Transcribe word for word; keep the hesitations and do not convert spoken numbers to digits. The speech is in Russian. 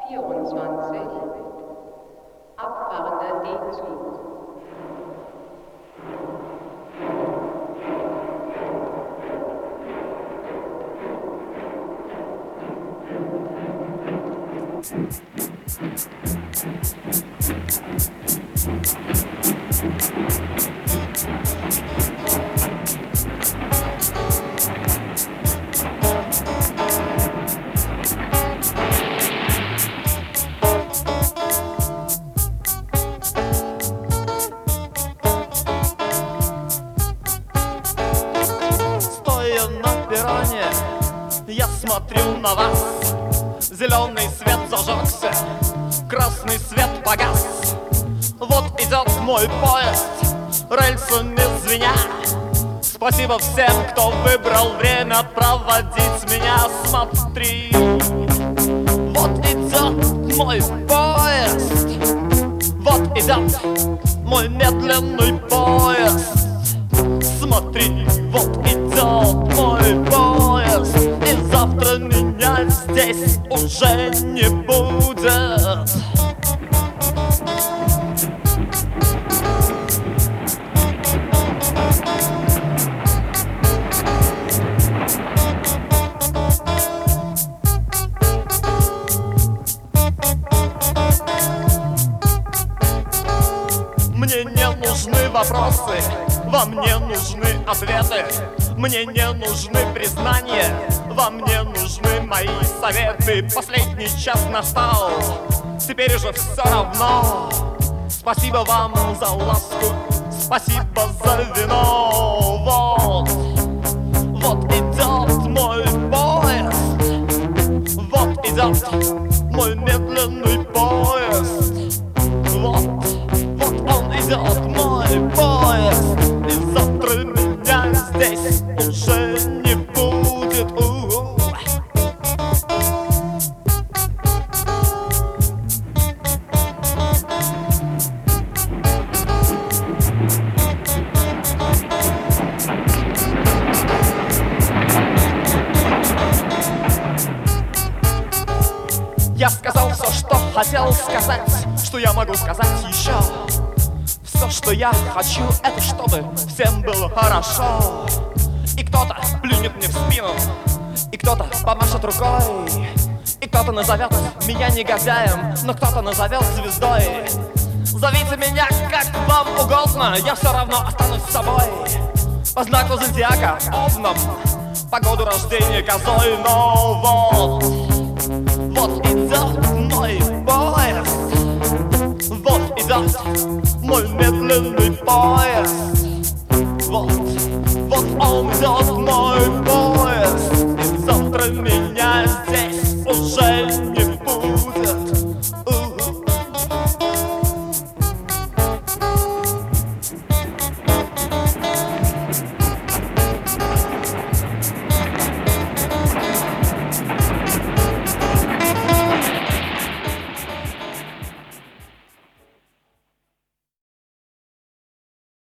vierundzwanzig, abfahrender D-Zug. Стоя на перроне, я смотрю на вас. Зеленый свет зажегся, красный свет погас. Вот идет мой поезд, рельсами звеня. Спасибо всем, кто выбрал время проводить меня. Смотри, вот идет мой поезд, вот идет мой медленный поезд. Смотри, вот идет мой поезд, и завтра меня здесь уже не будет. Мне не нужны вопросы, вам не нужны ответы. Мне не нужны признания, вам не нужны мои советы. Последний час настал, теперь уже все равно. Спасибо вам за ласку, спасибо за вино. Вот, вот идет мой поезд, вот идет мой медленный поезд. Вот, вот он идет, мой поезд, и завтра меня здесь уже не будет. У-у. Я сказал все, что хотел сказать, что я могу сказать еще. Все, что я хочу, это чтобы всем было хорошо. И кто-то плюнет мне в спину, и кто-то помашет рукой, и кто-то назовет меня негодяем, но кто-то назовет звездой. Зовите меня как вам угодно, я все равно останусь с собой. По знаку зодиака овном, по году рождения козой. Но вот, вот идет мой поезд, вот идет мой медленный поезд. Вот, вот он идет, мой поезд.